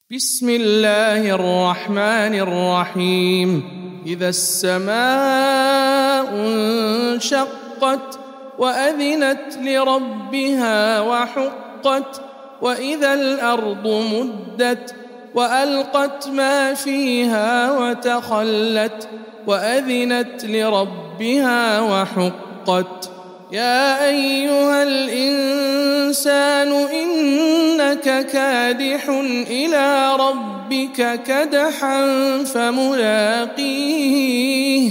بسم الله الرحمن الرحيم. إذا السماء انشقت وأذنت لربها وحقت وإذا الأرض مدت وألقت ما فيها وتخلت وأذنت لربها وحقت. يا أيها الإنسان إنك كادح إلى ربك كدحا فملاقيه.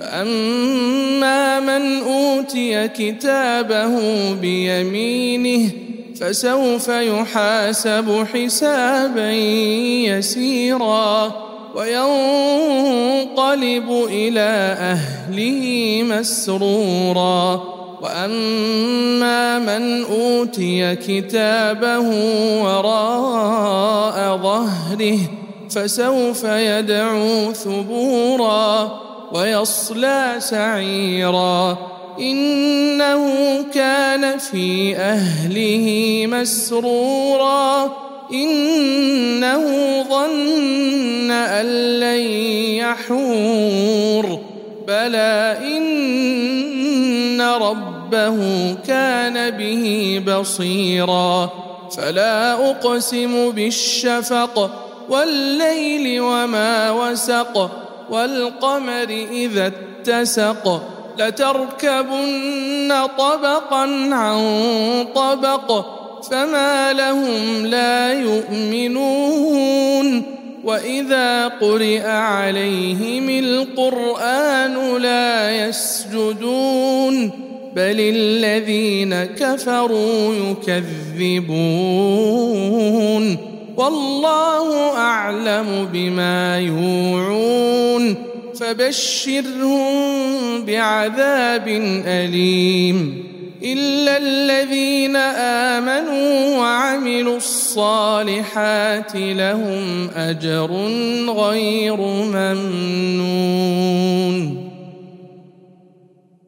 فأما من أوتي كتابه بيمينه فسوف يحاسب حسابا يسيرا وينقلب إلى أهله مسرورا. وأما من أوتي كتابه وراء ظهره فسوف يدعو ثبورا ويصلى سعيرا إنه كان في أهله مسرورا إنه ظن أن لن يحور بلى إن ربه كان به بصيرا. فلا أقسم بالشفق والليل وما وسق والقمر إذا اتسق لتركبن طبقا عن طبق فما لهم لا يؤمنون. وإذا قرئ عليهم القرآن لا يسجدون بل الذين كفروا يكذبون والله أعلم بما يوعون فبشرهم بعذاب أليم إلا الذين آمنوا وعملوا الصالحات لهم أجر غير ممنون.